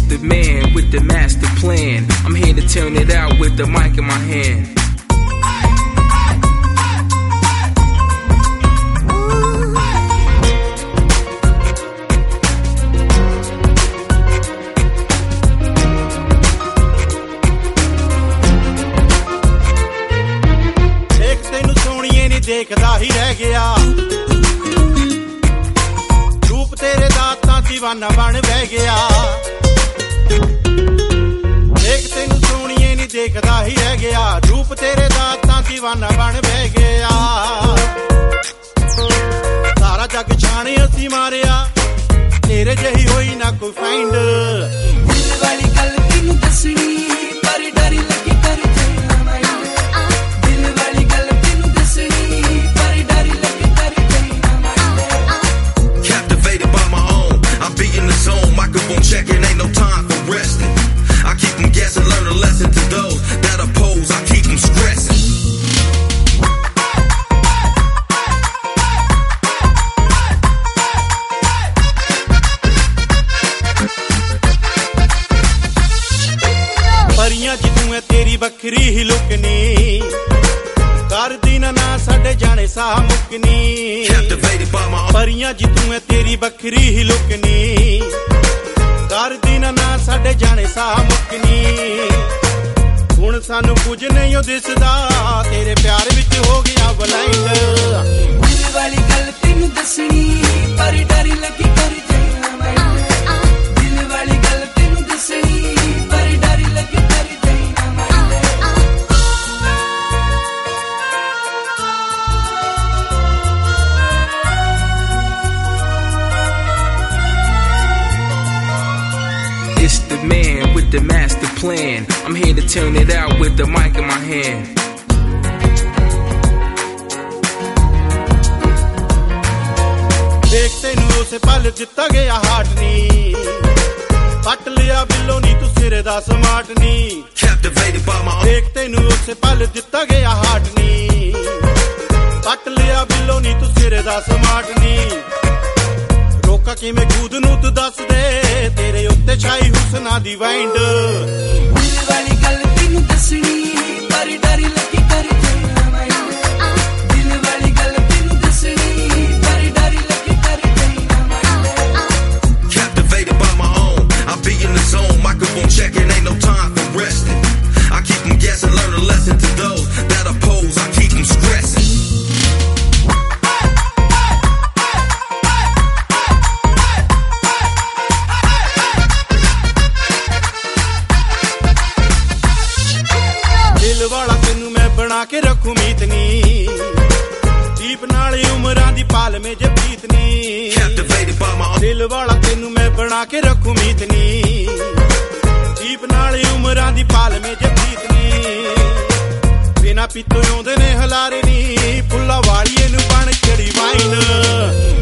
the man with the master plan. I'm here to turn it out with the mic in my hand. ਦੇਖਦਾ ਹੀ ਰਹਿ ਗਿਆ ਰੂਪ ਤੇਰੇ ਦਾ ਤਾਂ دیਵਾਨਾ ਬਣ ਬਹਿ ਗਿਆ ਦੇਖ ਤੈਨੂੰ ਸੋਹਣੀਏ ਨਹੀਂ ਦੇਖਦਾ ਹੀ ਰਹਿ ਗਿਆ ਰੂਪ ਤੇਰੇ ਦਾ ਤਾਂ دیਵਾਨਾ ਬਣ ਬਹਿ ਗਿਆ ਸਾਰਾ ਜੱਗ ਛਾਣੇ ਅਸੀਂ ਮਾਰਿਆ ਤੇਰੇ ਜਿਹੀ ਹੋਈ ਨਾ ਕੋਈ ਫਾਈਂਡ ਦਿਲ ਵਾਲੀ ਗੱਲ ਤੈਨੂੰ ਦੱਸਣੀ ਪਰ ਡਰ ਲੱਗੇ ਕਰ checking, ain't no time for resting. I keep them guessing, learn a lesson to those that oppose. I keep them stressing. ਪਰੀਆਂ ਜਿੱਦੂ ਐ ਤੇਰੀ ਵੱਖਰੀ ਹੀ ਲੁਕਨੀ ਕਰਦੀ ਨਾ ਸਾਡੇ ਜਾਣੇ ਸਾਹ ਮੁਕਨੀ ਪਰੀਆਂ ਜਿੱਦੂ ਐ ਤੇਰੀ ਵੱਖਰੀ ਹੀ ਲੁਕਨੀ ਕਰਦੀ ਨਾ ਸਾਡੇ ਜਾਣੇ ਸਾਹ ਮੁਕਨੀ ਹੁਣ ਸਾਨੂੰ ਕੁਝ ਨਹੀਂ ਉਹ ਦਿਸਦਾ ਤੇਰੇ ਪਿਆਰ ਵਿੱਚ ਹੋ ਗਿਆ ਬਲਾਈਂਡ ਦਿਲ ਵਾਲੀ ਗੱਲ ਤੈਨੂੰ ਦੱਸਣੀ ਪਰ ਡਰ ਲੱਗੀ ਕਰ ਜਾਣਾ ਮੈਂ ਦਿਲ ਵਾਲੀ ਗੱਲ ਤੈਨੂੰ ਦੱਸਣੀ ਪਰ ਡਰ ਲੱਗੀ ਕਰ ਜਾਣਾ ਮੈਂ It's the man with the master plan. I'm here to turn it out with the mic in my hand. ਦੇਖ ਤੈਨੂੰ ਉਸੇ ਪਲ ਜਿੱਤਾ ਗਿਆ ਹਾਰਟ ਨੀ ਪੱਟ ਲਿਆ ਬਿੱਲੋ ਨੀ ਤੂੰ ਸਿਰੇ ਦਾ ਸਮਾਰਟ ਨੀ ਦੇਖ ਤੈਨੂੰ ਉਸੇ ਪਲ ਜਿੱਤਾ ਗਿਆ ਹਾਰਟ ਨੀ ਪੱਟ ਲਿਆ ਬਿੱਲੋ ਨੀ ਤੂੰ ਸਿਰੇ ਦਾ ਸਮਾਰਟ ਨੀ ਰੋਕਾ ਕਿਵੇਂ ਖੁਦ ਨੂੰ ਤੂੰ ਦੱਸ ਦੇ ਤੇਰੇ ਉੱਤੇ ਛਾਈ ਹੁਸਨਾ ਦੀ ਵਾਈਂਡ ਦਿਲ ਵਾਲੀ ਗੱਲ ਤੈਨੂੰ ਦੱਸਣੀ ਪਰ ਡਰ ਲੱਗੀ ਕਰ ਜਾਣਾ ਮੈਂ ਦਿਲ ਵਾਲੀ ਗੱਲ ਤੈਨੂੰ ਦੱਸਣੀ ਪਰ ਡਰ ਲੱਗੀ ਕਰ ਜਾਣਾ ਮੈਂ Captivated by my own, I be in the zone, microphone checking, ain't no time for resting. I keep them guessing, learn a lesson to those that oppose. I keep them stressing. ਦਿਲ ਵਾਲਾ ਤੈਨੂੰ ਮੈਂ ਬਣਾ ਕੇ ਰੱਖੂ ਮੀਤਨੀ ਦੀਪ ਨਾਲ ਉਮਰਾਂ ਦੀ ਪਾਲਵੇਂ ਜੇ ਪ੍ਰੀਤਨੀ ਦਿਲ ਵਾਲਾ ਤੈਨੂੰ ਮੈਂ ਬਣਾ ਕੇ ਰੱਖੂ ਮੀਤਨੀ ਦੀਪ ਨਾਲ ਉਮਰਾਂ ਦੀ ਪਾਲਵੇਂ ਜੇ ਪ੍ਰੀਤਨੀ ਬਿਨਾ ਪੀਤੋਂ ਆਉਂਦੇ ਨੇ ਹਲਾਰੇ ਨੀ ਫੁੱਲਾਂ ਵਾਲੀਏ ਨੂੰ ਬਣ ਚੜੀ ਵਾਈਨ